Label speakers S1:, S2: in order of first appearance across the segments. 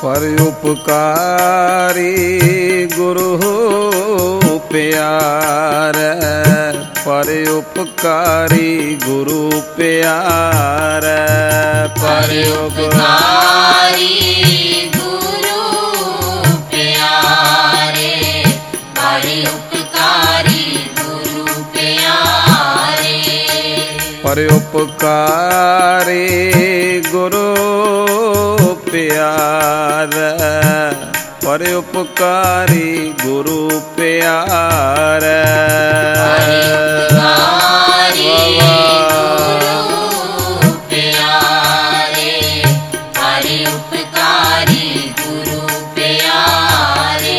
S1: पर उपकारी गुरु प्यारे, पर उपकारी गुरु प्यारे, पर उपकारी गुरु प्यारे, पर उपकारी गुरु प्यारे, पर उपकारी गुरु प्यारे, पर उपकारी गुरु प्यारे, पर उपकारी गुरु प्यारे, पर उपकारी गुरु प्यारे,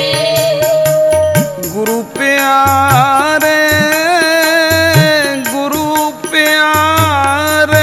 S1: गुरु प्यारे, गुरु प्यारे,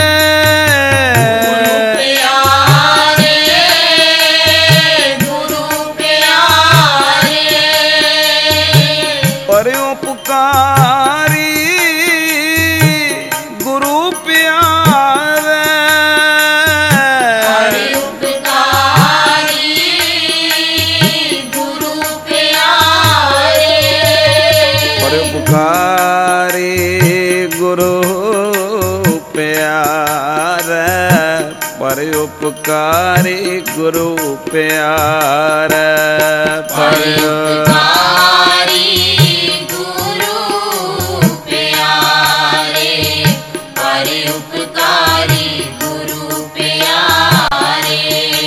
S1: पर उपकारी गुरु प्यारे, पर उपकारी गुरु प्यारे, पर उपकारी गुरु प्यारे,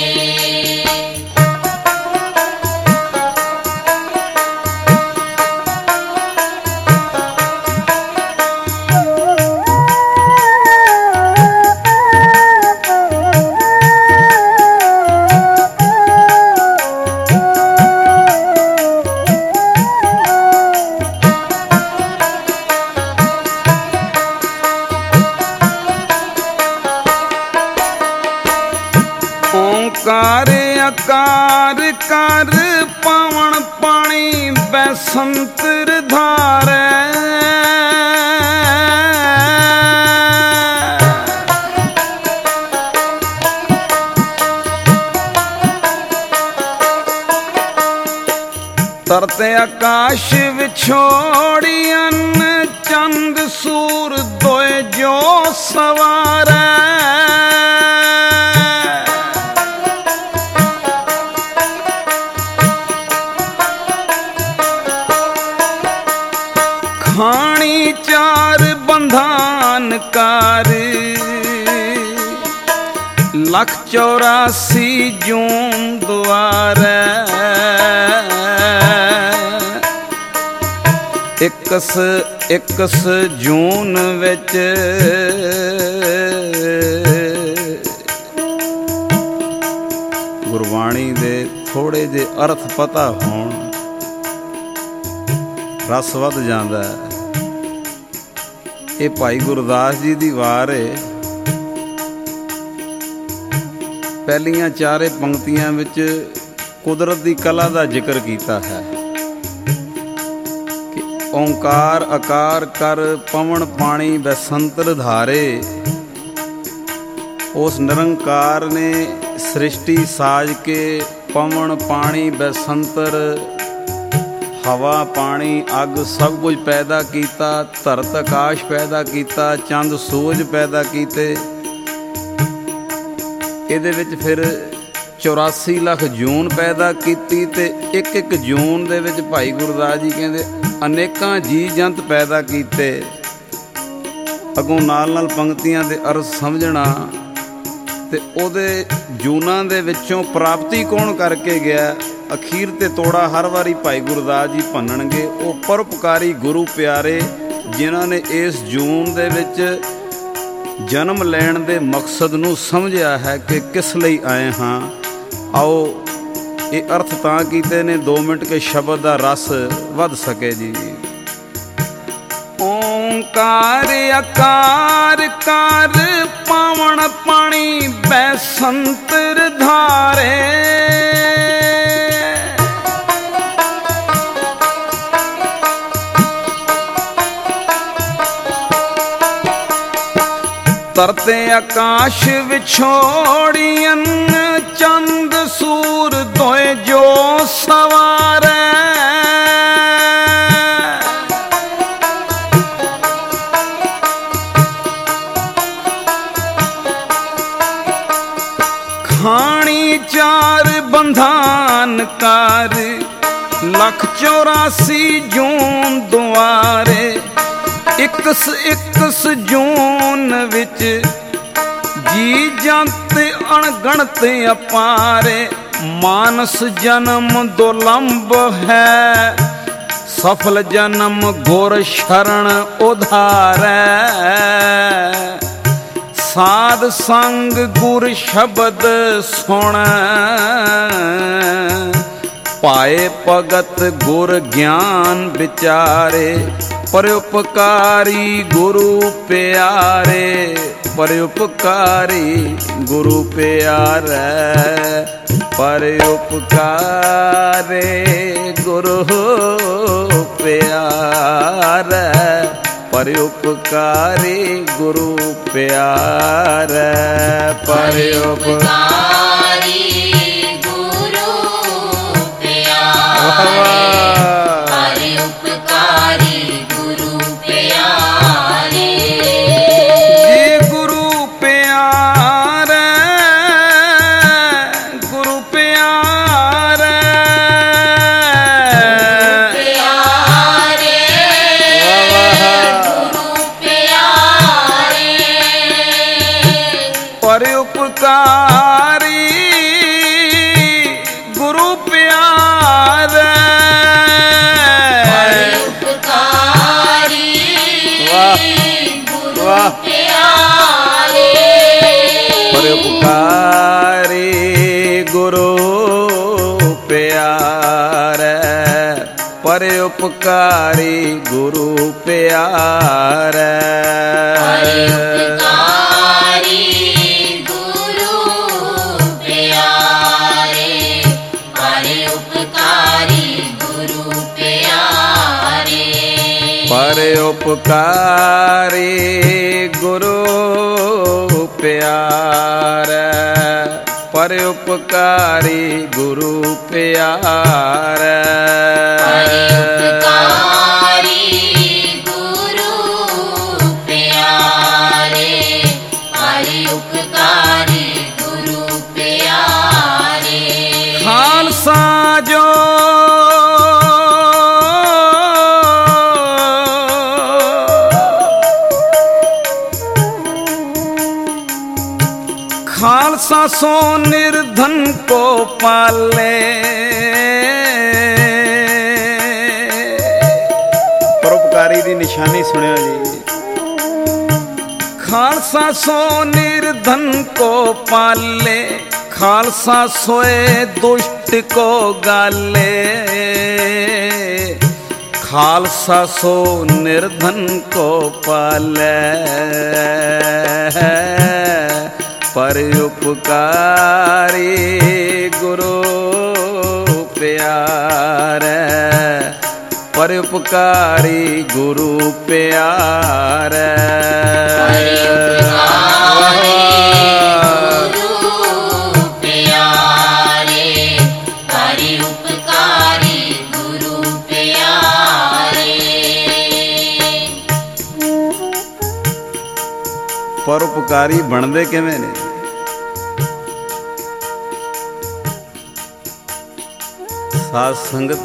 S1: ओंकार आकार कर पावन पानी बैसंतर धारे, तरते आकाश विछोड़ी अन्न चंद सूर दोए जो सवारे, खानी चार बंधान कार, 184 जून द्वारे, इकस जून विच गुरबाणी दे थोड़े जे अर्थ पता होण रस वध जांदा है। ये भाई गुरदास जी दी वार है। पहलियां चारे पंक्तियां विच कुदरत दी कला दा जिक्र कीता है कि ओंकार आकार कर पवन पानी बैसंतर धारे। उस निरंकार ने सृष्टि साज के पवन पानी बैसंतर हवा पानी अग सब कुछ पैदा किया, धरत आकाश पैदा किया, चंद सूरज पैदा किए। ਇਹਦੇ ਵਿੱਚ ਫਿਰ 84 ਲੱਖ ਜੂਨ ਪੈਦਾ ਕੀਤੀ ਤੇ ਇੱਕ ਜੂਨ ਦੇ ਵਿੱਚ ਭਾਈ ਗੁਰਦਾਸ ਜੀ ਕਹਿੰਦੇ ਅਨੇਕਾਂ ਜੀ ਜੰਤ ਪੈਦਾ ਕੀਤੇ। ਅੱਗੋਂ ਨਾਲ ਪੰਕਤੀਆਂ ਦੇ ਅਰਥ ਸਮਝਣਾ ਤੇ ਉਹਦੇ ਜੂਨਾਂ ਦੇ ਵਿੱਚੋਂ ਪ੍ਰਾਪਤੀ ਕੌਣ ਕਰਕੇ ਗਿਆ, ਅਖੀਰ ਤੇ ਤੋੜਾ ਹਰ ਵਾਰੀ ਭਾਈ ਗੁਰਦਾਸ ਜੀ ਭੰਨਣਗੇ। ਉਹ ਪਰਉਪਕਾਰੀ ਗੁਰੂ ਪਿਆਰੇ ਜਿਨ੍ਹਾਂ ਨੇ ਇਸ ਜੂਨ ਦੇ ਵਿੱਚ ਜਨਮ ਲੈਣ ਦੇ ਮਕਸਦ ਨੂੰ ਸਮਝਿਆ ਹੈ ਕਿ ਕਿਸ ਲਈ ਆਏ ਹਾਂ। ਆਓ ਇਹ ਅਰਥ ਤਾਂ ਕੀਤੇ ਨੇ 2 ਮਿੰਟ ਕੇ ਸ਼ਬਦ ਦਾ ਰਸ ਵੱਧ ਸਕੇ ਜੀ। ਓਂਕਾਰ ਆਕਾਰ ਕਰ ਪਾਵਨ ਪਾਣੀ ਬੈਸੰਤਰ ਧਾਰੇ। तरते आकाश विछोड़ियन चंद ਕਹਾਣੀ ਚਾਰ ਬੰਧਾਨਕਾਰ, 184 ਜੂਨ ਦੁਆਰੇ। ਇਕਸ ਜੂਨ ਵਿੱਚ ਜੀ ਜੰਤ ਅਣਗਣਤ ਅਪਾਰੇ। ਮਾਨਸ ਜਨਮ ਦੁਲੰਭ ਹੈ, ਸਫਲ ਜਨਮ ਗੁਰ ਸ਼ਰਨ ਉਧਾਰੈ। ਸਾਧ ਸੰਗ ਗੁਰ ਸ਼ਬਦ ਸੁਣ, ਪਾਏ ਭਗਤ ਗੁਰ ਗਿਆਨ ਵਿਚਾਰੇ। ਪਰਉਪਕਾਰੀ ਗੁਰੂ ਪਿਆਰੇ, ਪਰਉਪਕਾਰੀ ਗੁਰੂ ਪਿਆਰੇ। ਪਰਉਪਕਾਰੇ ਗੁਰੂ ਪਿਆਰੇ, ਪਰਉਪਕਾਰੀ ਗੁਰੂ ਪਿਆਰੇ। ਪਰਉਪਕਾਰੀ ਗੁਰੂ ਪਿਆਰੇ, ਪਰਉਪਕਾਰੀ ਗੁਰੂ ਪਿਆਰੇ। ਜੀ ਗੁਰੂ ਪਿਆਰੇ, ਗੁਰੂ ਪਿਆਰੇ, ਪਰਉਪਕਾਰੀ ਗੁਰੂ ਪਿਆਰੇ। ਪਰਉਪਕਾਰੀ ਗੁਰੂ ਪਿਆਰੇ, ਪਰਉਪਕਾਰੀ ਗੁਰੂ ਪਿਆਰੇ। ਪਰਉਪਕਾਰੀ ਗੁਰੂ ਪਿਆਰੇ। ਪਰਉਪਕਾਰੀ ਗੁਰੂ ਪਿਆਰੇ, ਪਰਉਪਕਾਰੀ ਗੁਰੂ ਪਿਆਰੇ। ਪਰਉਪਕਾਰੀ ਗੁਰੂ ਪਿਆਰੇ, ਪਰਉਪਕਾਰੀ ਗੁਰੂ ਪਿਆਰੇ। ਖਾਲਸਾ ਜੋ खालसा सो निर्धन को पाले। परोपकारी दी निशानी सुनियो जी। खालसा सो निर्धन को पाले, खालसा सोए दुष्ट को गाले। खालसा सो निर्धन को पाले, परोपकारी गुरु प्यारे। परोपकारी गुरु प्यारे। परोपकारी बनते किवें ने? साध संगत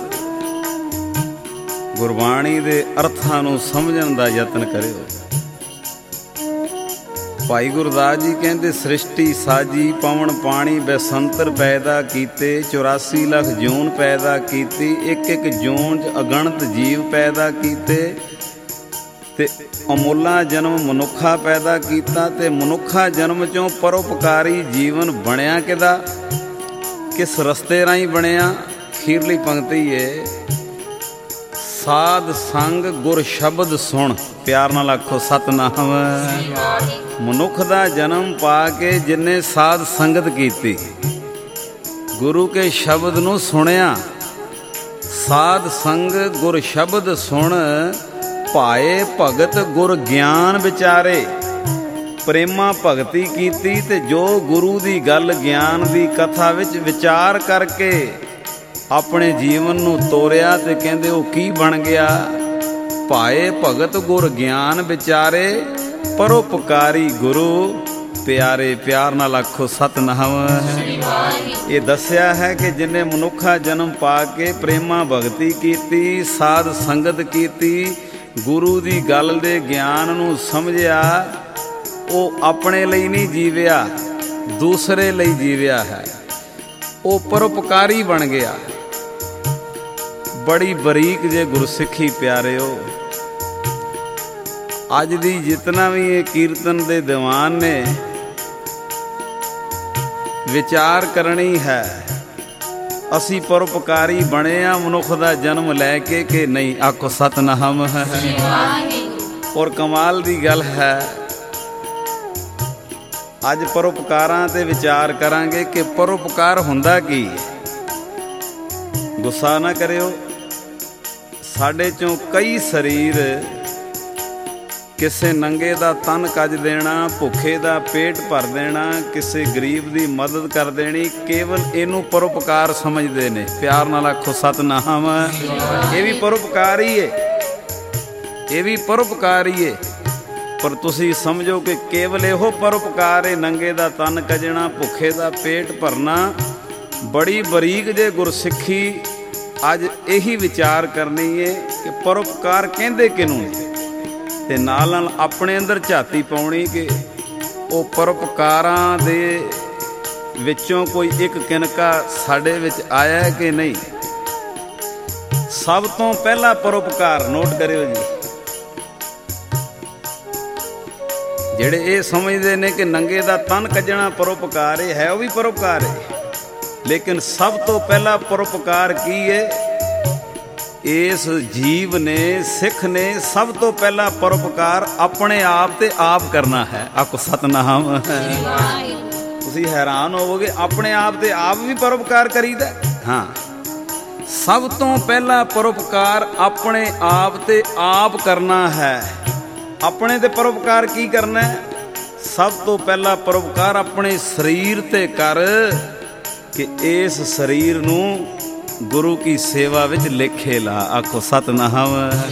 S1: गुरबाणी दे अर्थां नूं समझण दा यतन करियो। भाई गुरदास जी कहते सृष्टि साजी पवन पानी बेसंतर पैदा कीते। 84 लाख जून पैदा कीती। एक एक जून च अगणत जीव पैदा कीते ते अमोला जन्म मनुखा पैदा कीता। ते मनुखा जन्म चों परोपकारी जीवन बनया किदा, किस रस्ते राही बनया? खीरली पंक्ति है, साध संग गुर शब्द सुन। प्यार नाल आखो सतनाम। मनुख दा जन्म पा के जिन्ने साध संगत कीती, गुरु के शब्द नूं सुनिया। साध संग गुर शब्द सुन, पाए भगत गुर ज्ञान विचारे। प्रेमा भगती कीती ते जो गुरु दी गल ज्ञान दी कथा विच विचार करके अपने जीवन नूं तोरिया ते कहंदे ओ की बन गया। पाए भगत गुर ज्ञान विचारे, परोपकारी गुरु ਪਿਆਰੇ। ਪਿਆਰ ਨਾਲ ਆਖੋ ਸਤਿਨਾਮ। ਇਹ ਦੱਸਿਆ ਹੈ ਕਿ ਜਿਹਨੇ ਮਨੁੱਖਾ ਜਨਮ ਪਾ ਕੇ ਪ੍ਰੇਮਾ ਭਗਤੀ ਕੀਤੀ, ਸਾਧ ਸੰਗਤ ਕੀਤੀ, ਗੁਰੂ ਦੀ ਗੱਲ ਦੇ ਗਿਆਨ ਨੂੰ ਸਮਝਿਆ, ਉਹ ਆਪਣੇ ਲਈ ਨਹੀਂ ਜੀਵਿਆ, ਦੂਸਰੇ ਲਈ ਜੀਵਿਆ ਹੈ। ਉਹ ਪਰਉਪਕਾਰੀ ਬਣ ਗਿਆ। ਬੜੀ ਬਰੀਕ ਜੇ ਗੁਰਸਿੱਖੀ ਪਿਆਰਿਓ। ਅੱਜ ਦੀ ਜਿਤਨਾ ਵੀ ਇਹ ਕੀਰਤਨ ਦੇ ਦੀਵਾਨ ਨੇ ਵਿਚਾਰ ਕਰਨੀ ਹੈ, ਅਸੀਂ ਪਰਉਪਕਾਰੀ ਬਣੇ ਆ ਮਨੁੱਖ ਦਾ ਜਨਮ ਲੈ ਕੇ ਕਿ ਨਹੀਂ? ਆਖੋ ਸਤਿਨਾਮ। ਔਰ ਕਮਾਲ ਦੀ ਗੱਲ ਹੈ, ਅੱਜ ਪਰਉਪਕਾਰਾਂ ਤੇ ਵਿਚਾਰ ਕਰਾਂਗੇ ਕਿ ਪਰਉਪਕਾਰ ਹੁੰਦਾ ਕੀ। ਗੁੱਸਾ ਨਾ ਕਰਿਓ, ਸਾਡੇ ਚੋਂ ਕਈ ਸਰੀਰ ਕਿਸੇ ਨੰਗੇ ਦਾ ਤਨ ਕੱਜ ਦੇਣਾ, ਭੁੱਖੇ ਦਾ ਪੇਟ ਭਰ ਦੇਣਾ, ਕਿਸੇ ਗਰੀਬ ਦੀ ਮਦਦ ਕਰ ਦੇਣੀ, ਕੇਵਲ ਇਹਨੂੰ ਪਰਉਪਕਾਰ ਸਮਝਦੇ ਨੇ। ਪਿਆਰ ਨਾਲ ਆਖੋ ਸਤਿਨਾਮ। ਇਹ ਵੀ ਪਰਉਪਕਾਰ ਹੀ ਏ, ਇਹ ਵੀ ਪਰਉਪਕਾਰ ਹੀ ਏ। ਪਰ ਤੁਸੀਂ ਸਮਝੋ ਕਿ ਕੇਵਲ ਇਹੋ ਪਰਉਪਕਾਰ ਏ, ਨੰਗੇ ਦਾ ਤਨ ਕੱਜਣਾ, ਭੁੱਖੇ ਦਾ ਪੇਟ ਭਰਨਾ। ਬੜੀ ਬਰੀਕ ਜੇ ਗੁਰਸਿੱਖੀ ਅੱਜ ਇਹੀ ਵਿਚਾਰ ਕਰਨੀ ਏ ਕਿ ਪਰਉਪਕਾਰ ਕਹਿੰਦੇ ਕਿਹਨੂੰ ਨੇ, ਤੇ ਨਾਲ ਨਾਲ ਆਪਣੇ ਅੰਦਰ ਝਾਤੀ ਪਾਉਣੀ ਕਿ ਉਹ ਪਰਉਪਕਾਰਾਂ ਦੇ ਵਿੱਚੋਂ ਕੋਈ ਇੱਕ ਕਿਨਕਾ ਸਾਡੇ ਵਿੱਚ ਆਇਆ ਹੈ ਕਿ ਨਹੀਂ। ਸਭ ਤੋਂ ਪਹਿਲਾ ਪਰਉਪਕਾਰ ਨੋਟ ਕਰਿਓ ਜੀ, ਜਿਹੜੇ ਇਹ ਸਮਝਦੇ ਨੇ ਕਿ ਨੰਗੇ ਦਾ ਤਨ ਕੱਜਣਾ ਪਰਉਪਕਾਰ ਹੈ, ਉਹ ਵੀ ਪਰਉਪਕਾਰ ਹੈ। ਲੇਕਿਨ ਸਭ ਤੋਂ ਪਹਿਲਾ ਪਰਉਪਕਾਰ ਕੀ ਹੈ? ਇਸ ਜੀਵ ਨੇ, ਸਿੱਖ ਨੇ ਸਭ ਤੋਂ ਪਹਿਲਾ ਪਰਉਪਕਾਰ ਆਪਣੇ ਆਪ ਤੇ ਆਪ ਕਰਨਾ ਹੈ। ਆਖੋ ਸਤਿਨਾਮ। ਤੁਸੀਂ ਹੈਰਾਨ ਹੋਵੋਗੇ, ਆਪਣੇ ਆਪ ਤੇ ਆਪ ਵੀ ਪਰਉਪਕਾਰ ਕਰੀਦਾ। ਹਾਂ, ਸਭ ਤੋਂ ਪਹਿਲਾ ਪਰਉਪਕਾਰ ਆਪਣੇ ਆਪ ਤੇ ਆਪ ਕਰਨਾ ਹੈ। ਆਪਣੇ ਤੇ ਪਰਉਪਕਾਰ ਕੀ ਕਰਨਾ ਹੈ? ਸਭ ਤੋਂ ਪਹਿਲਾ ਪਰਉਪਕਾਰ ਆਪਣੇ ਸਰੀਰ ਤੇ ਕਰ ਕਿ ਇਸ ਸਰੀਰ ਨੂੰ ਗੁਰੂ ਕੀ ਸੇਵਾ ਵਿੱਚ ਲੇਖੇ ਲਾ। ਆਖੋ ਸਤਿਨਾਮ।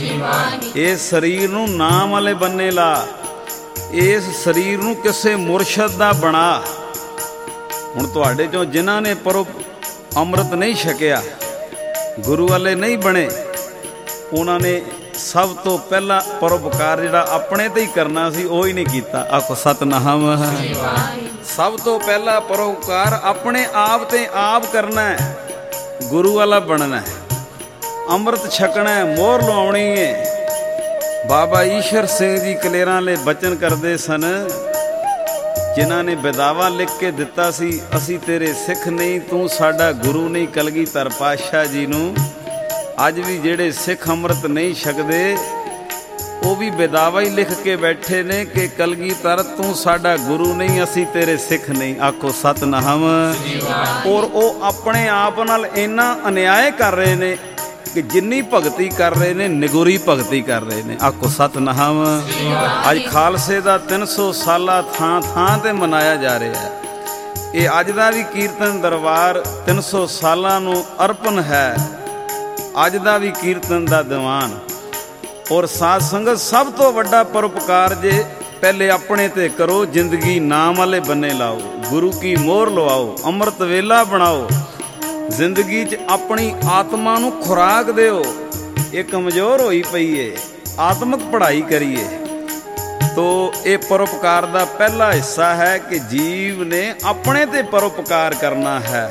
S1: ਇਸ ਸਰੀਰ ਨੂੰ ਨਾਮ ਵਾਲੇ ਬੰਨੇ ਲਾ, ਇਸ ਸਰੀਰ ਨੂੰ ਕਿਸੇ ਮੁਰਸ਼ਦ ਦਾ ਬਣਾ। ਹੁਣ ਤੁਹਾਡੇ ਚੋਂ ਜਿਨ੍ਹਾਂ ਨੇ ਅੰਮ੍ਰਿਤ ਨਹੀਂ ਛਕਿਆ, ਗੁਰੂ ਵਾਲੇ ਨਹੀਂ ਬਣੇ, ਉਹਨਾਂ ਨੇ ਸਭ ਤੋਂ ਪਹਿਲਾ ਪਰਉਪਕਾਰ ਜਿਹੜਾ ਆਪਣੇ ਤੇ ਹੀ ਕਰਨਾ ਸੀ, ਉਹ ਹੀ ਨਹੀਂ ਕੀਤਾ। ਆਖੋ ਸਤਿਨਾਮ। ਸਭ ਤੋਂ ਪਹਿਲਾ ਪਰਉਪਕਾਰ ਆਪਣੇ ਆਪ ਤੇ ਆਪ ਕਰਨਾ ਹੈ, ਗੁਰੂ ਵਾਲਾ ਬਣਨਾ ਹੈ, ਅੰਮ੍ਰਿਤ ਛਕਣਾ ਹੈ, ਮੋਹਰ ਲਵਾਉਣੀ ਹੈ। ਬਾਬਾ ਈਸ਼ਰ ਸਿੰਘ ਜੀ ਕਲੇਰਾਂ ਵਾਲੇ ਬਚਨ ਕਰਦੇ ਸਨ, ਜਿਨ੍ਹਾਂ ਨੇ ਬਦਾਵਾ ਲਿਖ ਕੇ ਦਿੱਤਾ ਸੀ, ਅਸੀਂ ਤੇਰੇ ਸਿੱਖ ਨਹੀਂ, ਤੂੰ ਸਾਡਾ ਗੁਰੂ ਨਹੀਂ। ਕਲਗੀਧਰ ਪਾਤਸ਼ਾਹ ਜੀ ਨੂੰ ਅੱਜ ਵੀ ਜਿਹੜੇ ਸਿੱਖ ਅੰਮ੍ਰਿਤ ਨਹੀਂ ਛਕਦੇ, ਉਹ ਵੀ ਬਦਾਵਾ ਹੀ ਲਿਖ ਕੇ ਬੈਠੇ ਨੇ ਕਿ ਕਲਗੀਧਰ ਤੂੰ ਸਾਡਾ ਗੁਰੂ ਨਹੀਂ, ਅਸੀਂ ਤੇਰੇ ਸਿੱਖ ਨਹੀਂ। ਆਖੋ ਸਤਿਨਾਮ। ਔਰ ਉਹ ਆਪਣੇ ਆਪ ਨਾਲ ਇੰਨਾ ਅਨਿਆਏ ਕਰ ਰਹੇ ਨੇ ਕਿ ਜਿੰਨੀ ਭਗਤੀ ਕਰ ਰਹੇ ਨੇ, ਨਿਗੁਰੀ ਭਗਤੀ ਕਰ ਰਹੇ ਨੇ। ਆਖੋ ਸਤਿਨਾਮ। ਅੱਜ ਖਾਲਸੇ ਦਾ 300 ਸਾਲਾ ਥਾਂ ਥਾਂ ਤੇ ਮਨਾਇਆ ਜਾ ਰਿਹਾ ਹੈ। ਇਹ ਅੱਜ ਦਾ ਵੀ ਕੀਰਤਨ ਦਰਬਾਰ 300 ਸਾਲਾਂ ਨੂੰ ਅਰਪਣ ਹੈ। ਅੱਜ ਦਾ ਵੀ ਕੀਰਤਨ ਦਾ ਦੀਵਾਨ ਔਰ ਸਾਧ ਸੰਗਤ, ਸਭ ਤੋਂ ਵੱਡਾ ਪਰਉਪਕਾਰ ਜੇ ਪਹਿਲੇ ਆਪਣੇ ਤੇ ਕਰੋ, ਜ਼ਿੰਦਗੀ ਨਾਮ ਵਾਲੇ ਬੰਨੇ ਲਾਓ, ਗੁਰੂ ਕੀ ਮੋਹਰ ਲਵਾਓ, ਅੰਮ੍ਰਿਤ ਵੇਲਾ ਬਣਾਓ, ਜ਼ਿੰਦਗੀ 'ਚ ਆਪਣੀ ਆਤਮਾ ਨੂੰ ਖੁਰਾਕ ਦਿਓ। ਇਹ ਕਮਜ਼ੋਰ ਹੋਈ ਪਈ ਏ, ਆਤਮਿਕ ਪੜ੍ਹਾਈ ਕਰੀਏ। ਤੋ ਇਹ ਪਰਉਪਕਾਰ ਦਾ ਪਹਿਲਾ ਹਿੱਸਾ ਹੈ ਕਿ ਜੀਵ ਨੇ ਆਪਣੇ ਤੇ ਪਰਉਪਕਾਰ ਕਰਨਾ ਹੈ।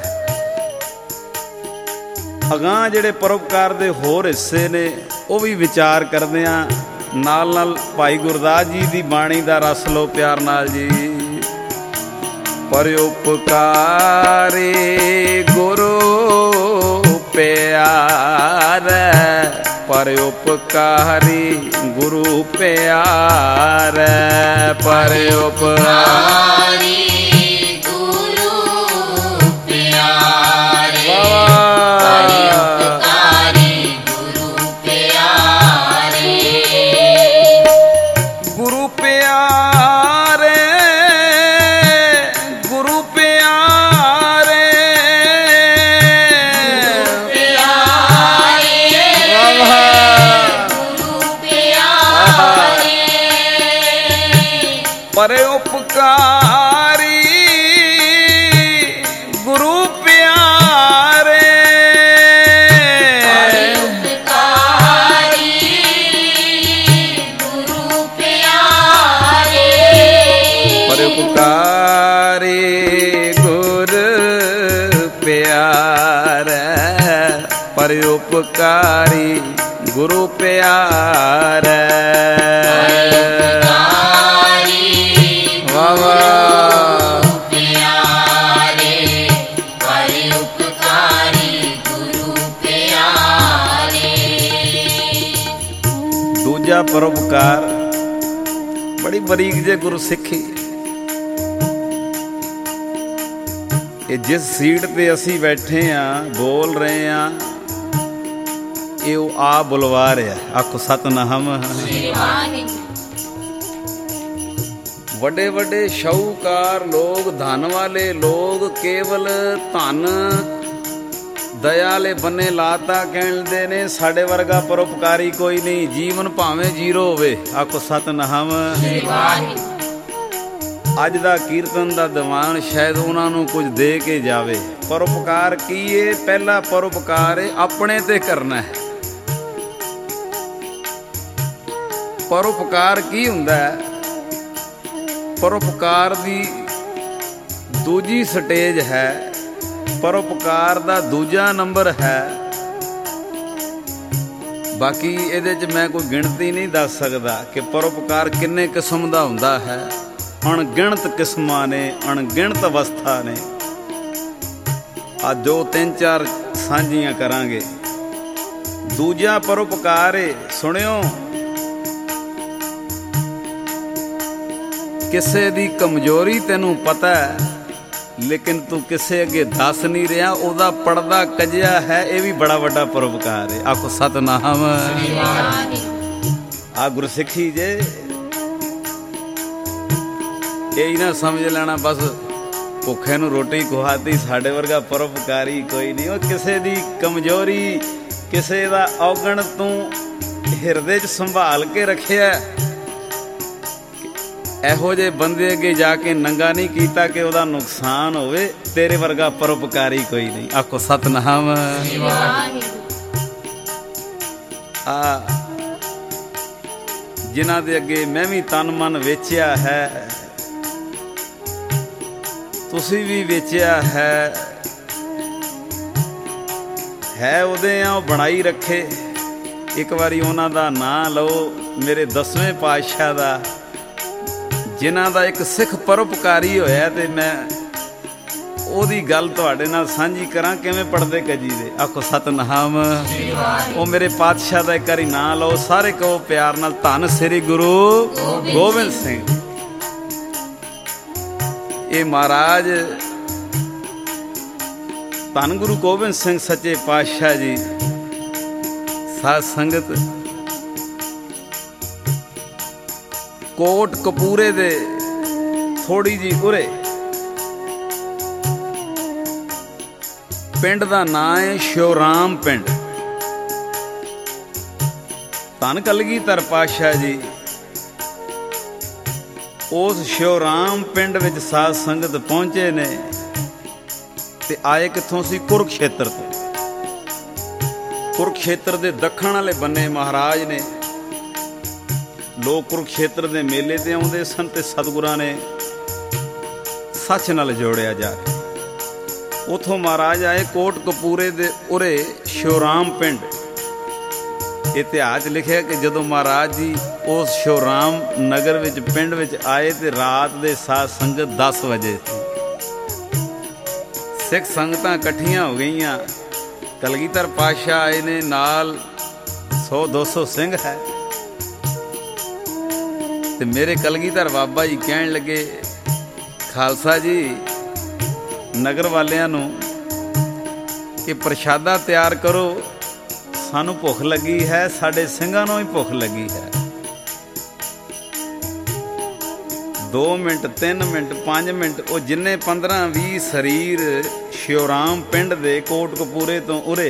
S1: ਅਗਾਂਹ ਜਿਹੜੇ ਪਰਉਪਕਾਰ ਦੇ ਹੋਰ ਹਿੱਸੇ ਨੇ, ਉਹ ਵੀ ਵਿਚਾਰ ਕਰਦੇ ਹਾਂ। ਨਾਲ ਨਾਲ ਭਾਈ ਗੁਰਦਾਸ ਜੀ ਦੀ ਬਾਣੀ ਦਾ ਰਸ ਲਓ ਪਿਆਰ ਨਾਲ ਜੀ। ਪਰਉਪਕਾਰੇ ਗੁਰੂ ਪਿਆਰੇ, ਪਰਉਪਕਾਰੀ ਗੁਰੂ ਪਿਆਰੇ, ਪਰਉਪਕਾਰੀ ਪਰਉਪਕਾਰ ਪਿਆਰੈ, ਪਰ ਉਪਕਾਰੀ ਗੁਰੂ ਪਿਆਰੈ। ਵਾਹ ਵਾਹ। ਦੂਜਾ ਪਰਉਪਕਾਰ ਬੜੀ ਬਰੀਕ ਜੇ ਗੁਰਸਿੱਖੀ। ਇਹ ਜਿਸ ਸੀਟ ਤੇ ਅਸੀਂ ਬੈਠੇ ਆਂ, ਬੋਲ ਰਹੇ ਆਂ, ਇਹ ਉਹ ਆ ਬੁਲਵਾ ਰਿਹਾ। ਆਖੋ ਸਤਿਨਾਮ। ਵੱਡੇ ਵੱਡੇ ਸ਼ਾਹੂਕਾਰ ਲੋਕ, ਧਨ ਵਾਲੇ ਲੋਕ ਕੇਵਲ ਧਨ ਦਇਆ ਵਾਲੇ ਬੰਨੇ ਲਾਤਾ ਕਹਿੰਦੇ ਨੇ ਸਾਡੇ ਵਰਗਾ ਪਰਉਪਕਾਰੀ ਕੋਈ ਨਹੀਂ, ਜੀਵਨ ਭਾਵੇਂ ਜ਼ੀਰੋ ਹੋਵੇ। ਆਖੋ ਸਤਿਨਾਮ। ਅੱਜ ਦਾ ਕੀਰਤਨ ਦਾ ਦੀਵਾਨ ਸ਼ਾਇਦ ਉਹਨਾਂ ਨੂੰ ਕੁਝ ਦੇ ਕੇ ਜਾਵੇ। ਪਰਉਪਕਾਰ ਕੀ ਏ? ਪਹਿਲਾ ਪਰਉਪਕਾਰ ਏ ਆਪਣੇ ਤੇ ਕਰਨਾ ਹੈ। ਪਰਉਪਕਾਰ ਕੀ ਹੁੰਦਾ ਹੈ? ਪਰਉਪਕਾਰ ਦੀ ਦੂਜੀ ਸਟੇਜ ਹੈ, ਪਰਉਪਕਾਰ ਦਾ ਦੂਜਾ ਨੰਬਰ ਹੈ। ਬਾਕੀ ਇਹਦੇ 'ਚ ਮੈਂ ਕੋਈ ਗਿਣਤੀ ਨਹੀਂ ਦੱਸ ਸਕਦਾ ਕਿ ਪਰਉਪਕਾਰ ਕਿੰਨੇ ਕਿਸਮ ਦਾ ਹੁੰਦਾ ਹੈ। ਅਣਗਿਣਤ ਕਿਸਮਾਂ ਨੇ, ਅਣਗਿਣਤ ਅਵਸਥਾ ਨੇ। ਅੱਜ ਜੋ 3-4 ਸਾਂਝੀਆਂ ਕਰਾਂਗੇ। ਦੂਜਾ ਪਰਉਪਕਾਰ ਏ, ਸੁਣਿਓ, ਕਿਸੇ ਦੀ ਕਮਜ਼ੋਰੀ ਤੈਨੂੰ ਪਤਾ ਹੈ ਲੇਕਿਨ ਤੂੰ ਕਿਸੇ ਅੱਗੇ ਦੱਸ ਨਹੀਂ ਰਿਹਾ, ਉਹਦਾ ਪਰਦਾ ਕੱਜਿਆ ਹੈ। ਇਹ ਵੀ ਬੜਾ ਵੱਡਾ ਪਰਉਪਕਾਰ ਹੈ। ਆਖੋ ਸਤਿਨਾਮ। ਆ ਗੁਰਸਿੱਖੀ ਜੇ ਇਹ ਨਾ ਸਮਝ ਲੈਣਾ ਬਸ ਭੁੱਖੇ ਨੂੰ ਰੋਟੀ ਖਵਾਤੀ, ਸਾਡੇ ਵਰਗਾ ਪਰਉਪਕਾਰੀ ਕੋਈ ਨਹੀਂ। ਉਹ ਕਿਸੇ ਦੀ ਕਮਜ਼ੋਰੀ, ਕਿਸੇ ਦਾ ਔਗਣ ਤੂੰ ਹਿਰਦੇ 'ਚ ਸੰਭਾਲ ਕੇ ਰੱਖਿਆ। ਇਹੋ ਜਿਹੇ ਬੰਦੇ ਅੱਗੇ ਜਾ ਕੇ ਨੰਗਾ ਨਹੀਂ ਕੀਤਾ ਕਿ ਉਹਦਾ ਨੁਕਸਾਨ ਹੋਵੇ। ਤੇਰੇ ਵਰਗਾ ਪਰਉਪਕਾਰੀ ਕੋਈ ਨਹੀਂ। ਆਖੋ ਸਤਿਨਾਮ। ਆ ਜਿਨ੍ਹਾਂ ਦੇ ਅੱਗੇ ਮੈਂ ਵੀ ਤਨ ਮਨ ਵੇਚਿਆ ਹੈ, ਤੁਸੀਂ ਵੀ ਵੇਚਿਆ ਹੈ ਉਹਦੇ ਆ, ਉਹ ਬਣਾਈ ਰੱਖੇ। ਇੱਕ ਵਾਰੀ ਉਹਨਾਂ ਦਾ ਨਾਂ ਲਓ, ਮੇਰੇ 10ਵੇਂ ਪਾਤਸ਼ਾਹ ਦਾ, ਜਿਨ੍ਹਾਂ ਦਾ ਇੱਕ ਸਿੱਖ ਪਰਉਪਕਾਰੀ ਹੋਇਆ, ਤੇ ਮੈਂ ਉਹਦੀ ਗੱਲ ਤੁਹਾਡੇ ਨਾਲ ਸਾਂਝੀ ਕਰਾਂ ਕਿਵੇਂ ਪੜਦੇ ਕਜੀ ਦੇ। ਆਖੋ ਸਤਿਨਾਮ। ਉਹ ਮੇਰੇ ਪਾਤਸ਼ਾਹ ਦਾ ਇੱਕ ਵਾਰੀ ਨਾਂ ਲਓ, ਸਾਰੇ ਕਹੋ ਪਿਆਰ ਨਾਲ, ਧੰਨ ਸ੍ਰੀ ਗੁਰੂ ਗੋਬਿੰਦ ਸਿੰਘ। ਇਹ ਮਹਾਰਾਜ ਧੰਨ ਗੁਰੂ ਗੋਬਿੰਦ ਸਿੰਘ ਸੱਚੇ ਪਾਤਸ਼ਾਹ ਜੀ, ਸਾਧ ਸੰਗਤ, ਕੋਟ ਕਪੂਰੇ ਦੇ ਥੋੜੀ ਜੀ ਉਰੇ ਪਿੰਡ ਦਾ ਨਾਂ ਹੈ ਸ਼ਿਵਰਾਮ ਪਿੰਡ। ਧੰਨ ਕਲਗੀਧਰ ਪਾਤਸ਼ਾਹ ਜੀ ਉਸ ਸ਼ਿਵਰਾਮ ਪਿੰਡ ਵਿੱਚ ਸਾਧ ਸੰਗਤ ਪਹੁੰਚੇ ਨੇ ਤੇ ਆਏ ਕਿੱਥੋਂ ਸੀ? ਕੁਰੂਕਸ਼ੇਤਰ ਤੋਂ। ਕੁਰੂਕਸ਼ੇਤਰ ਦੇ ਦੱਖਣ ਵਾਲੇ ਬੰਨੇ ਮਹਾਰਾਜ ਨੇ। ਲੋਕ ਕੁਰੂਕਸ਼ੇਤਰ ਦੇ ਮੇਲੇ ਤੇ ਆਉਂਦੇ ਸਨ ਤੇ ਸਤਿਗੁਰਾਂ ਨੇ ਸੱਚ ਨਾਲ ਜੋੜਿਆ ਜਾ ਰਿਹਾ। ਉਥੋਂ ਮਹਾਰਾਜ ਆਏ ਕੋਟ ਕਪੂਰੇ ਦੇ ਉਰੇ ਸ਼ਿਵਰਾਮ ਪਿੰਡ। ਇਤਿਹਾਸ ਲਿਖਿਆ ਕਿ ਜਦੋਂ ਮਹਾਰਾਜ ਜੀ ਉਸ ਸ਼ਿਵਰਾਮ ਨਗਰ ਵਿੱਚ ਪਿੰਡ ਵਿੱਚ ਆਏ ਤੇ ਰਾਤ ਦੇ ਸਾਧ ਸੰਗਤ 10 ਵਜੇ ਸੀ। ਸਿੱਖ ਸੰਗਤਾਂ ਇਕੱਠੀਆਂ ਹੋ ਗਈਆਂ। ਕਲਗੀਧਰ ਪਾਤਸ਼ਾਹ ਆਏ ਨੇ, ਨਾਲ 100-200 ਸਿੰਘ ਹੈ। ਤੇ ਮੇਰੇ ਕਲਗੀਧਰ ਬਾਬਾ ਜੀ ਕਹਿਣ ਲੱਗੇ, ਖਾਲਸਾ ਜੀ, ਨਗਰ ਵਾਲਿਆਂ ਨੂੰ ਕਿ ਪ੍ਰਸ਼ਾਦਾ ਤਿਆਰ ਕਰੋ, ਸਾਨੂੰ ਭੁੱਖ ਲੱਗੀ ਹੈ, ਸਾਡੇ ਸਿੰਘਾਂ ਨੂੰ ਵੀ ਭੁੱਖ ਲੱਗੀ ਹੈ। 2 ਮਿੰਟ 3 ਮਿੰਟ 5 ਮਿੰਟ ਉਹ ਜਿੰਨੇ 15-20 ਸਰੀਰ ਸ਼ਿਵਰਾਮ ਪਿੰਡ ਦੇ ਕੋਟ ਕਪੂਰੇ ਤੋਂ ਉਰੇ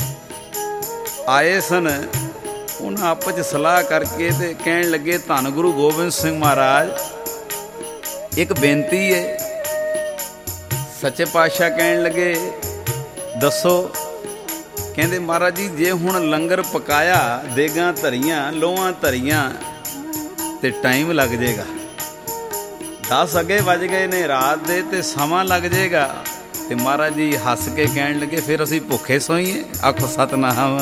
S1: ਆਏ ਸਨ, ਉਹਨਾਂ ਆਪਸ 'ਚ ਸਲਾਹ ਕਰਕੇ ਤੇ ਕਹਿਣ ਲੱਗੇ, ਧੰਨ ਗੁਰੂ ਗੋਬਿੰਦ ਸਿੰਘ ਮਹਾਰਾਜ, ਇੱਕ ਬੇਨਤੀ ਹੈ। ਸੱਚੇ ਪਾਤਸ਼ਾਹ ਕਹਿਣ ਲੱਗੇ, ਦੱਸੋ। ਕਹਿੰਦੇ, ਮਹਾਰਾਜ ਜੀ, ਜੇ ਹੁਣ ਲੰਗਰ ਪਕਾਇਆ, ਦੇਗਾਂ ਧਰੀਆਂ, ਲੋਹਾਂ ਧਰੀਆਂ ਤੇ ਟਾਈਮ ਲੱਗ ਜਾਏਗਾ। 10 ਅੱਗੇ ਵੱਜ ਗਏ ਨੇ ਰਾਤ ਦੇ ਤੇ ਸਮਾਂ ਲੱਗ ਜਾਏਗਾ। ਤੇ ਮਹਾਰਾਜ ਜੀ ਹੱਸ ਕੇ ਕਹਿਣ ਲੱਗੇ, ਫਿਰ ਅਸੀਂ ਭੁੱਖੇ ਸੋਈਏ? ਆਖੋ ਸਤਿਨਾਮ।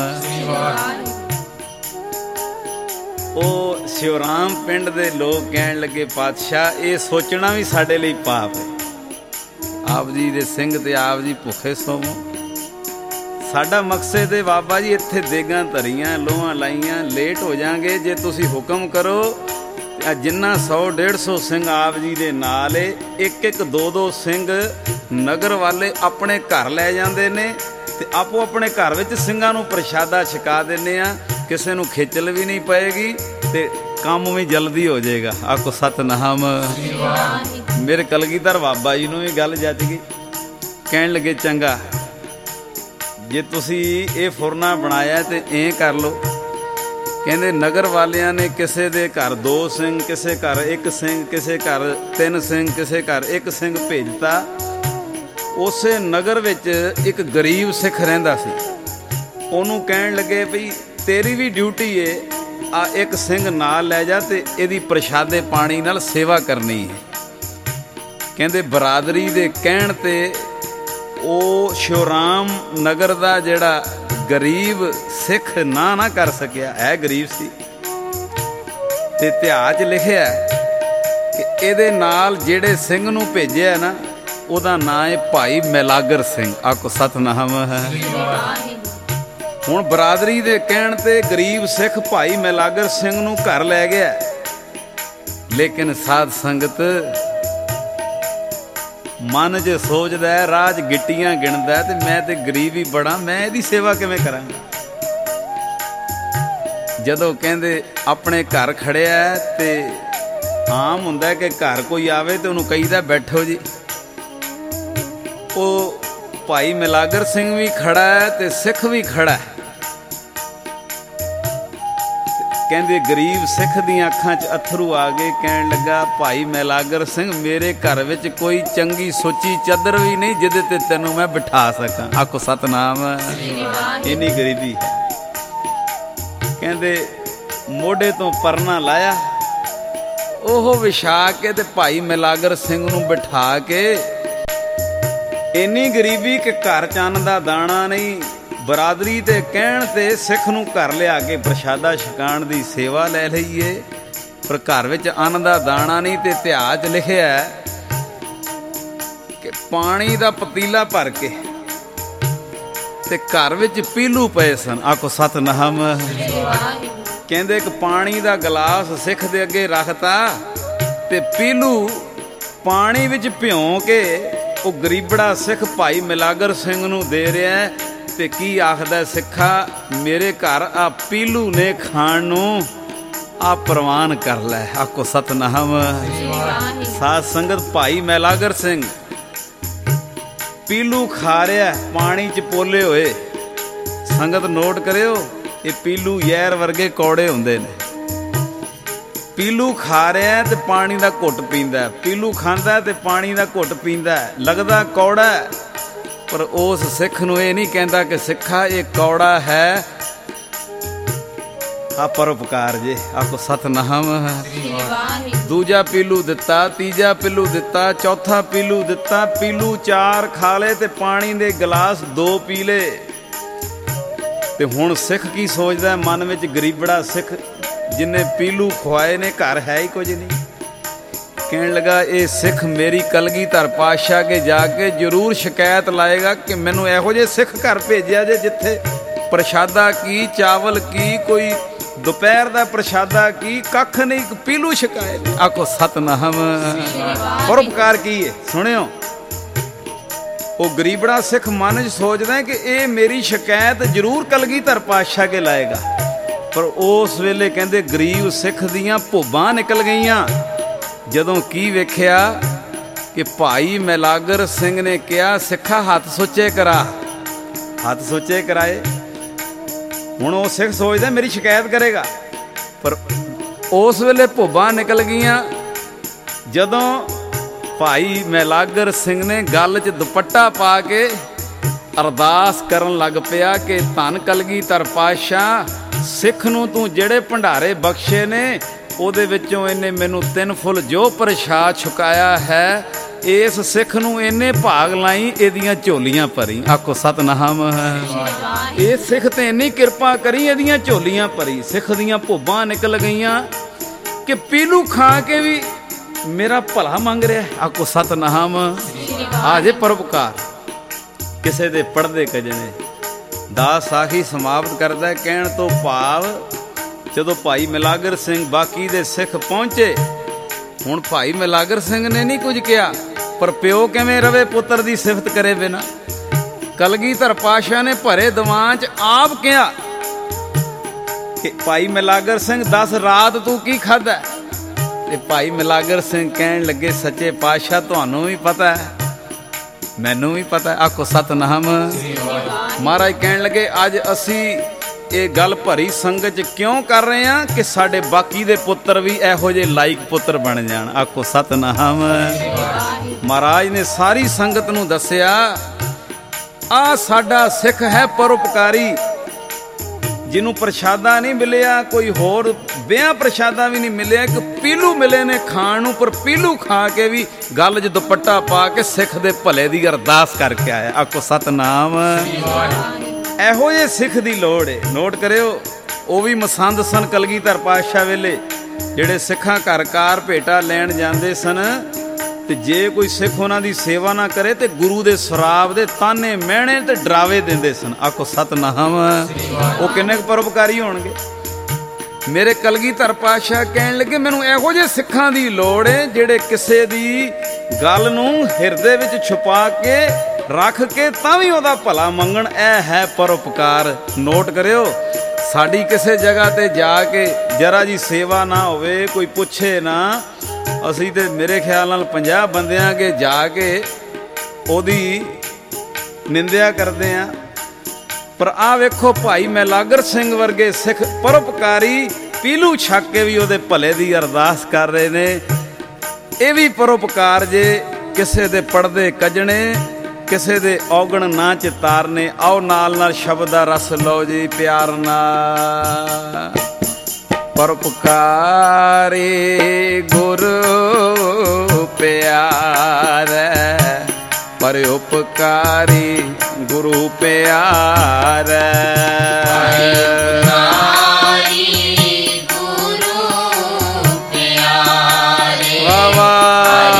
S1: ਉਹ ਸ਼ਿਵਰਾਮ ਪਿੰਡ ਦੇ ਲੋਕ ਕਹਿਣ ਲੱਗੇ, ਪਾਤਸ਼ਾਹ ਇਹ ਸੋਚਣਾ ਵੀ ਸਾਡੇ ਲਈ ਪਾਪ ਹੈ, ਆਪ ਜੀ ਦੇ ਸਿੰਘ ਤੇ ਆਪ ਜੀ ਭੁੱਖੇ ਸੋਵੋ। ਸਾਡਾ ਮਕਸਦ ਹੈ ਬਾਬਾ ਜੀ, ਇੱਥੇ ਦੇਗਾਂ ਧਰੀਆਂ, ਲੋਹਾਂ ਲਾਈਆਂ, ਲੇਟ ਹੋ ਜਾਾਂਗੇ। ਜੇ ਤੁਸੀਂ ਹੁਕਮ ਕਰੋ ਜਿੰਨਾ 100-150 ਸਿੰਘ ਆਪ ਜੀ ਦੇ ਨਾਲ ਏ, ਇੱਕ 2-2 ਸਿੰਘ ਨਗਰ ਵਾਲੇ ਆਪਣੇ ਘਰ ਲੈ ਜਾਂਦੇ ਨੇ ਤੇ ਆਪੋ ਆਪਣੇ ਘਰ ਵਿੱਚ ਸਿੰਘਾਂ ਨੂੰ ਪ੍ਰਸ਼ਾਦਾ ਛਕਾ ਦਿੰਦੇ ਆ। ਕਿਸੇ ਨੂੰ ਖੇਚਲ ਵੀ ਨਹੀਂ ਪਏਗੀ ਤੇ ਕੰਮ ਵੀ ਜਲਦੀ ਹੋ ਜਾਏਗਾ। ਆਖੋ ਸਤਿਨਾਮ। ਮੇਰੇ ਕਲਗੀਧਰ ਬਾਬਾ ਜੀ ਨੂੰ ਵੀ ਗੱਲ ਜੱਜ ਗਈ, ਕਹਿਣ ਲੱਗੇ ਚੰਗਾ ਜੇ ਤੁਸੀਂ ਇਹ ਫੁਰਨਾ ਬਣਾਇਆ ਤੇ ਐਂ ਕਰ ਲਓ। ਕਹਿੰਦੇ ਨਗਰ ਵਾਲਿਆਂ ਨੇ ਕਿਸੇ ਦੇ ਘਰ 2 ਸਿੰਘ, ਕਿਸੇ ਘਰ 1 ਸਿੰਘ, ਕਿਸੇ ਘਰ 3 ਸਿੰਘ, ਕਿਸੇ ਘਰ 1 ਸਿੰਘ ਭੇਜਤਾ। ਉਸੇ ਨਗਰ ਵਿੱਚ ਇੱਕ ਗਰੀਬ ਸਿੱਖ ਰਹਿੰਦਾ ਸੀ। ਉਹਨੂੰ ਕਹਿਣ ਲੱਗੇ ਵੀ ਤੇਰੀ ਵੀ ਡਿਊਟੀ ਏ, ਆ 1 ਸਿੰਘ ਨਾਲ ਲੈ ਜਾ ਤੇ ਇਹਦੀ ਪ੍ਰਸ਼ਾਦੇ ਪਾਣੀ ਨਾਲ ਸੇਵਾ ਕਰਨੀ ਹੈ। ਕਹਿੰਦੇ ਬਰਾਦਰੀ ਦੇ ਕਹਿਣ ਤੇ ਉਹ ਸ਼ਿਵਰਾਮ ਨਗਰ ਦਾ ਜਿਹੜਾ ਗਰੀਬ ਸਿੱਖ ਨਾ ਕਰ ਸਕਿਆ, ਹੈ ਗਰੀਬ ਸੀ। ਤੇ ਇਤਿਹਾਸ 'ਚ ਲਿਖਿਆ ਕਿ ਇਹਦੇ ਨਾਲ ਜਿਹੜੇ ਸਿੰਘ ਨੂੰ ਭੇਜਿਆ ਨਾ, ਉਹਦਾ ਨਾਂ ਹੈ ਭਾਈ ਮੈਲਾਗਰ ਸਿੰਘ। ਆਖੋ ਸਤਿਨਾਮ। ਹੁਣ ਬਰਾਦਰੀ ਦੇ ਕਹਿਣ ਤੇ ਗਰੀਬ ਸਿੱਖ ਭਾਈ ਮੈਲਾਗਰ ਸਿੰਘ ਨੂੰ ਘਰ ਲੈ ਗਿਆ। ਲੇਕਿਨ ਸਾਧ ਸੰਗਤ ਮਨ 'ਚ ਸੋਚਦਾ, ਰਾਹ 'ਚ ਗਿੱਟੀਆਂ ਗਿਣਦਾ ਤੇ ਮੈਂ ਤੇ ਗਰੀਬ ਹੀ ਬੜਾ, ਮੈਂ ਇਹਦੀ ਸੇਵਾ ਕਿਵੇਂ ਕਰਾਂਗਾ। ਜਦੋਂ ਕਹਿੰਦੇ ਆਪਣੇ ਘਰ ਖੜਿਆ ਤੇ ਆਮ ਹੁੰਦਾ ਕਿ ਘਰ ਕੋਈ ਆਵੇ ਤੇ ਉਹਨੂੰ ਕਹੀਦਾ ਬੈਠੋ ਜੀ। ਉਹ ਭਾਈ ਮੈਲਾਗਰ ਸਿੰਘ ਵੀ ਖੜਾ ਹੈ ਤੇ ਸਿੱਖ ਵੀ ਖੜਾ ਹੈ। ਕਹਿੰਦੇ ਗਰੀਬ ਸਿੱਖ ਦੀਆਂ ਅੱਖਾਂ 'ਚ ਅਥਰੂ ਆ ਗਏ। ਕਹਿਣ ਲੱਗਾ ਭਾਈ ਮੈਲਾਗਰ ਸਿੰਘ, ਮੇਰੇ ਘਰ ਵਿੱਚ ਕੋਈ ਚੰਗੀ ਸੋਚੀ ਚਾਦਰ ਵੀ ਨਹੀਂ ਜਿਹਦੇ ਤੇ ਤੈਨੂੰ ਮੈਂ ਬਿਠਾ ਸਕਾਂ। ਆਖੋ ਸਤਿਨਾਮ। ਇੰਨੀ ਗਰੀਬੀ। ਕਹਿੰਦੇ ਮੋਢੇ ਤੋਂ ਪਰਨਾ ਲਾਇਆ, ਉਹ ਵਿਛਾ ਕੇ ਤੇ ਭਾਈ ਮੈਲਾਗਰ ਸਿੰਘ ਨੂੰ ਬਿਠਾ ਕੇ, ਇੰਨੀ ਗਰੀਬੀ ਕਿ ਘਰ ਚੰਨ ਦਾ ਦਾਣਾ ਨਹੀਂ। ਬਰਾਦਰੀ ਦੇ ਕਹਿਣ ਤੇ ਸਿੱਖ ਨੂੰ ਘਰ ਲਿਆ ਕੇ ਪ੍ਰਸ਼ਾਦਾ ਛਕਾਉਣ ਦੀ ਸੇਵਾ ਲੈ ਲਈਏ, ਪਰ ਘਰ ਵਿੱਚ ਅੰਨ ਦਾ ਦਾਣਾ ਨਹੀਂ। ਤੇ ਇਤਿਹਾਸ 'ਚ ਲਿਖਿਆ ਕਿ ਪਾਣੀ ਦਾ ਪਤੀਲਾ ਭਰ ਕੇ ਤੇ ਘਰ ਵਿੱਚ ਪੀਲੂ ਪਏ ਸਨ। ਆਖੋ ਸਤਿਨਾਮ। ਕਹਿੰਦੇ ਇੱਕ ਪਾਣੀ ਦਾ ਗਲਾਸ ਸਿੱਖ ਦੇ ਅੱਗੇ ਰੱਖਤਾ ਤੇ ਪੀਲੂ ਪਾਣੀ ਵਿੱਚ ਭਿਉਂ ਕੇ ਉਹ ਗਰੀਬੜਾ ਸਿੱਖ ਭਾਈ ਮੈਲਾਗਰ ਸਿੰਘ ਨੂੰ ਦੇ ਰਿਹਾ। ਤੇ ਕੀ ਆਖਦਾ, ਸਿੱਖਾ ਮੇਰੇ ਘਰ ਆ ਪੀਲੂ ਨੇ ਖਾਣ ਨੂੰ ਆ ਪ੍ਰਵਾਨ ਕਰ ਲੈ। ਆਖੋ ਸਤਿਨਾਮ। ਸਾਧ ਸੰਗਤ ਭਾਈ ਮੈਲਾਗਰ ਸਿੰਘ ਪੀਲੂ ਖਾ ਰਿਹਾ ਪਾਣੀ 'ਚ ਪੋਲੇ ਹੋਏ। ਸੰਗਤ ਨੋਟ ਕਰਿਓ, ਇਹ ਪੀਲੂ ਜ਼ਹਿਰ ਵਰਗੇ ਕੌੜੇ ਹੁੰਦੇ ਨੇ। ਪੀਲੂ ਖਾ ਰਿਹਾ ਤੇ ਪਾਣੀ ਦਾ ਘੁੱਟ ਪੀਂਦਾ, ਪੀਲੂ ਖਾਂਦਾ ਤੇ ਪਾਣੀ ਦਾ ਘੁੱਟ ਪੀਂਦਾ। ਲੱਗਦਾ ਕੌੜਾ, ਪਰ ਉਸ ਸਿੱਖ ਨੂੰ ਇਹ ਨਹੀਂ ਕਹਿੰਦਾ ਕਿ ਸਿੱਖਾ ਇਹ ਕੌੜਾ ਹੈ, ਆ ਪਰਉਪਕਾਰ ਜੇ। ਆਖੋ ਸਤਿਨਾਮ। ਦੂਜਾ ਪੀਲੂ ਦਿੱਤਾ, ਤੀਜਾ ਪੀਲੂ ਦਿੱਤਾ, ਚੌਥਾ ਪੀਲੂ ਦਿੱਤਾ। ਪੀਲੂ 4 ਖਾ ਲਏ ਤੇ ਪਾਣੀ ਦੇ ਗਲਾਸ 2 ਪੀ ਲਏ। ਤੇ ਹੁਣ ਸਿੱਖ ਕੀ ਸੋਚਦਾ ਮਨ ਵਿੱਚ, ਗਰੀਬੜਾ ਸਿੱਖ ਜਿੰਨੇ ਪੀਲੂ ਖਵਾਏ ਨੇ, ਘਰ ਹੈ ਹੀ ਕੁਝ ਨਹੀਂ। ਕਹਿਣ ਲੱਗਾ ਇਹ ਸਿੱਖ ਮੇਰੀ ਕਲਗੀਧਰ ਪਾਤਸ਼ਾਹ ਕੇ ਜਾ ਕੇ ਜ਼ਰੂਰ ਸ਼ਿਕਾਇਤ ਲਾਏਗਾ ਕਿ ਮੈਨੂੰ ਇਹੋ ਜਿਹੇ ਸਿੱਖ ਘਰ ਭੇਜਿਆ ਜੇ ਜਿੱਥੇ ਪ੍ਰਸ਼ਾਦਾ ਕੀ, ਚਾਵਲ ਕੀ, ਕੋਈ ਦੁਪਹਿਰ ਦਾ ਪ੍ਰਸ਼ਾਦਾ ਕੀ, ਕੱਖ ਨਹੀਂ, ਪੀਲੂ ਛਕਾਏ। ਆਖੋ ਸਤਿਨਾਮ। ਪਰਉਪਕਾਰ ਕੀ ਹੈ ਸੁਣਿਓ। ਉਹ ਗਰੀਬੜਾ ਸਿੱਖ ਮਨ 'ਚ ਸੋਚਦਾ ਕਿ ਇਹ ਮੇਰੀ ਸ਼ਿਕਾਇਤ ਜ਼ਰੂਰ ਕਲਗੀਧਰ ਪਾਤਸ਼ਾਹ ਕੇ ਲਾਏਗਾ, ਪਰ ਉਸ ਵੇਲੇ ਕਹਿੰਦੇ ਗਰੀਬ ਸਿੱਖ ਦੀਆਂ ਭੁੱਬਾਂ ਨਿਕਲ ਗਈਆਂ ਜਦੋਂ ਕੀ ਵੇਖਿਆ ਕਿ ਭਾਈ ਮੈਲਾਗਰ ਸਿੰਘ ਨੇ ਕਿਹਾ, ਸਿੱਖਾ ਹੱਥ ਸੁੱਚੇ ਕਰਾ। ਹੱਥ ਸੁੱਚੇ ਕਰਾਏ। ਹੁਣ ਉਹ ਸਿੱਖ ਸੋਚਦਾ ਮੇਰੀ ਸ਼ਿਕਾਇਤ ਕਰੇਗਾ, ਪਰ ਉਸ ਵੇਲੇ ਭੁੱਬਾਂ ਨਿਕਲ ਗਈਆਂ ਜਦੋਂ ਭਾਈ ਮੈਲਾਗਰ ਸਿੰਘ ਨੇ ਗਲ 'ਚ ਦੁਪੱਟਾ ਪਾ ਕੇ ਅਰਦਾਸ ਕਰਨ ਲੱਗ ਪਿਆ ਕਿ ਧੰਨ ਕਲਗੀਧਰ ਪਾਤਸ਼ਾਹ, ਸਿੱਖ ਨੂੰ ਤੂੰ ਜਿਹੜੇ ਭੰਡਾਰੇ ਬਖਸ਼ੇ ਨੇ ਉਹਦੇ ਵਿੱਚੋਂ ਇਹਨੇ ਮੈਨੂੰ 3 ਫੁੱਲ ਜੋ ਪ੍ਰਸ਼ਾਦ ਛੁਕਾਇਆ ਹੈ, ਇਸ ਸਿੱਖ ਨੂੰ ਇੰਨੇ ਭਾਗ ਲਾਈ, ਇਹਦੀਆਂ ਝੋਲੀਆਂ ਭਰੀ। ਆਖੋ ਸਤਨਾਮ। ਇਹ ਸਿੱਖ ਤੇ ਇੰਨੀ ਕਿਰਪਾ ਕਰੀ, ਇਹਦੀਆਂ ਝੋਲੀਆਂ ਭਰੀ। ਸਿੱਖ ਦੀਆਂ ਭੁੱਬਾਂ ਨਿਕਲ ਗਈਆਂ ਕਿ ਪੀਲੂ ਖਾ ਕੇ ਵੀ ਮੇਰਾ ਭਲਾ ਮੰਗ ਰਿਹਾ। ਆਖੋ ਸਤਨਾਮ। ਆ ਜੇ ਪਰਉਪਕਾਰ ਕਿਸੇ ਦੇ ਪੜਦੇ ਕਜਣੇ। ਦਾਸ ਸਾਖੀ ਸਮਾਪਤ ਕਰਦਾ ਕਹਿਣ ਤੋਂ ਭਾਵ ਜਦੋਂ ਭਾਈ ਮਿਲਾਗਰ ਸਿੰਘ ਬਾਕੀ ਦੇ ਸਿੱਖ ਪਹੁੰਚੇ, ਹੁਣ ਭਾਈ ਮਿਲਾਗਰ ਸਿੰਘ ਨੇ ਨਹੀਂ ਕੁਝ ਕਿਹਾ, ਪਰ ਪਿਓ ਕਿਵੇਂ ਰਵੇ ਪੁੱਤਰ ਦੀ ਸਿਫਤ ਕਰੇ ਬਿਨਾ। ਕਲਗੀਧਰ ਪਾਤਸ਼ਾਹ ਨੇ ਭਰੇ ਦੀਵਾਨ 'ਚ ਆਪ ਕਿਹਾ ਕਿ ਭਾਈ ਮਿਲਾਗਰ ਸਿੰਘ ਦੱਸ ਰਾਤ ਤੂੰ ਕੀ ਖਾਧਾ। ਤੇ ਭਾਈ ਮਿਲਾਗਰ ਸਿੰਘ ਕਹਿਣ ਲੱਗੇ ਸੱਚੇ ਪਾਤਸ਼ਾਹ ਤੁਹਾਨੂੰ ਵੀ ਪਤਾ ਹੈ, ਮੈਨੂੰ ਵੀ ਪਤਾ। ਆਖੋ ਸਤਨਾਮ। ਮਹਾਰਾਜ ਕਹਿਣ ਲੱਗੇ ਅੱਜ ਅਸੀਂ ਇਹ ਗੱਲ ਭਰੀ ਸੰਗਤ 'ਚ ਕਿਉਂ ਕਰ ਰਹੇ ਹਾਂ ਕਿ ਸਾਡੇ ਬਾਕੀ ਦੇ ਪੁੱਤਰ ਵੀ ਇਹੋ ਜਿਹੇ ਲਾਇਕ ਪੁੱਤਰ ਬਣ ਜਾਣ। ਆਖੋ ਸਤਨਾਮ। ਮਹਾਰਾਜ ਨੇ ਸਾਰੀ ਸੰਗਤ ਨੂੰ ਦੱਸਿਆ ਆ ਸਾਡਾ ਸਿੱਖ ਹੈ ਪਰਉਪਕਾਰੀ, ਜਿਹਨੂੰ ਪ੍ਰਸ਼ਾਦਾ ਨਹੀਂ ਮਿਲਿਆ, ਕੋਈ ਹੋਰ ਵਿਆਹ ਪ੍ਰਸ਼ਾਦਾ ਵੀ ਨਹੀਂ ਮਿਲਿਆ, ਇੱਕ ਪੀਲੂ ਮਿਲੇ ਨੇ ਖਾਣ ਨੂੰ, ਪਰ ਪੀਲੂ ਖਾ ਕੇ ਵੀ ਗਲ 'ਚ ਦੁਪੱਟਾ ਪਾ ਕੇ ਸਿੱਖ ਦੇ ਭਲੇ ਦੀ ਅਰਦਾਸ ਕਰਕੇ ਆਇਆ। ਆਖੋ ਸਤਨਾਮ। ਇਹੋ ਜਿਹੇ ਸਿੱਖ ਦੀ ਲੋੜ ਹੈ। ਨੋਟ ਕਰਿਓ, ਉਹ ਵੀ ਮਸੰਦ ਸਨ ਕਲਗੀਧਰ ਪਾਤਸ਼ਾਹ ਵੇਲੇ, ਜਿਹੜੇ ਸਿੱਖਾਂ ਘਰ ਕਾਰ ਭੇਟਾ ਲੈਣ ਜਾਂਦੇ ਸਨ, ਤੇ ਜੇ ਕੋਈ ਸਿੱਖ ਉਹਨਾਂ ਦੀ ਸੇਵਾ ਨਾ ਕਰੇ ਤੇ ਗੁਰੂ ਦੇ ਸਰਾਬ ਦੇ ਤਾਨੇ ਮਹਿਣੇ ਤੇ ਡਰਾਵੇ ਦਿੰਦੇ ਸਨ। ਆਖੋ ਸਤਨਾਮ। ਉਹ ਕਿੰਨੇ ਕੁ ਪਰਉਪਕਾਰੀ ਹੋਣਗੇ। ਮੇਰੇ ਕਲਗੀਧਰ ਪਾਤਸ਼ਾਹ ਕਹਿਣ ਲੱਗੇ ਮੈਨੂੰ ਇਹੋ ਜਿਹੇ ਸਿੱਖਾਂ ਦੀ ਲੋੜ ਹੈ ਜਿਹੜੇ ਕਿਸੇ ਦੀ ਗੱਲ ਨੂੰ ਹਿਰਦੇ ਵਿੱਚ ਛੁਪਾ ਕੇ ਰੱਖ ਕੇ ਤਾਂ ਵੀ ਉਹਦਾ ਭਲਾ ਮੰਗਣ। ਇਹ ਹੈ ਪਰਉਪਕਾਰ। ਨੋਟ ਕਰਿਓ, ਸਾਡੀ ਕਿਸੇ ਜਗ੍ਹਾ ਤੇ ਜਾ ਕੇ ਜਰਾ ਜੀ ਸੇਵਾ ਨਾ ਹੋਵੇ, ਕੋਈ ਪੁੱਛੇ ਨਾ, ਅਸੀਂ ਤੇ ਮੇਰੇ ਖਿਆਲ ਨਾਲ 50 ਬੰਦਿਆਂ ਕੇ ਜਾ ਕੇ ਉਹਦੀ ਨਿੰਦਿਆ ਕਰਦੇ ਆਂ। ਪਰ ਆਹ ਵੇਖੋ ਭਾਈ ਮਿਲਾਗਰ ਸਿੰਘ ਵਰਗੇ ਸਿੱਖ ਪਰਉਪਕਾਰੀ ਪੀਲੂ ਛੱਕ ਕੇ ਵੀ ਉਹਦੇ ਭਲੇ ਦੀ ਅਰਦਾਸ ਕਰ ਰਹੇ ਨੇ। ਇਹ ਵੀ ਪਰਉਪਕਾਰ ਜੇ। ਕਿਸੇ ਦੇ ਪੜਦੇ ਕੱਜਣੇ, ਕਿਸੇ ਦੇ ਔਗਣ ਨਾ ਚਿਤਾਰਨੇ। ਆਓ ਨਾਲ ਨਾਲ ਸ਼ਬਦ ਦਾ ਰਸ ਲਓ ਜੀ ਪਿਆਰ ਨਾਲ। ਪਰਉਪਕਾਰੀ ਗੁਰੂ ਪਿਆਰੈ, ਪਰਉਪਕਾਰੀ ਗੁਰੂ ਪਿਆਰੈ। ਵਾਹ ਵਾਹ।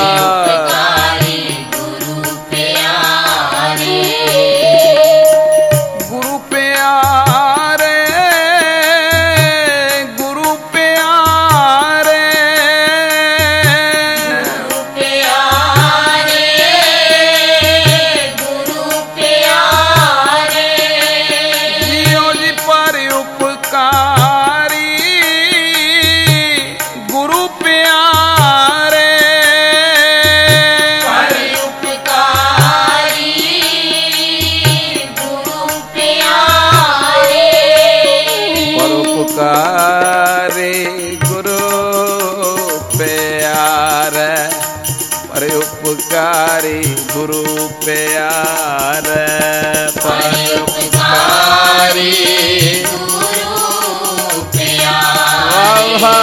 S1: ਪਰਉਪਕਾਰੀ ਗੁਰੂ ਪਿਆਰੈ, ਪਰਉਪਕਾਰੀ ਗੁਰੂ ਪਿਆਰੈ,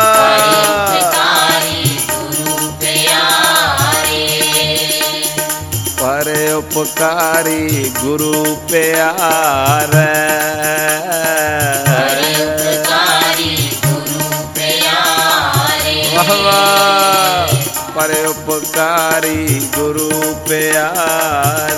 S1: ਪਰਉਪਕਾਰੀ ਗੁਰੂ ਪਿਆਰੈ। ਵਾਹ ਵਾਹ। ਪਰਉਪਕਾਰੀ ਗੁਰੂ ਪਿਆਰੈ।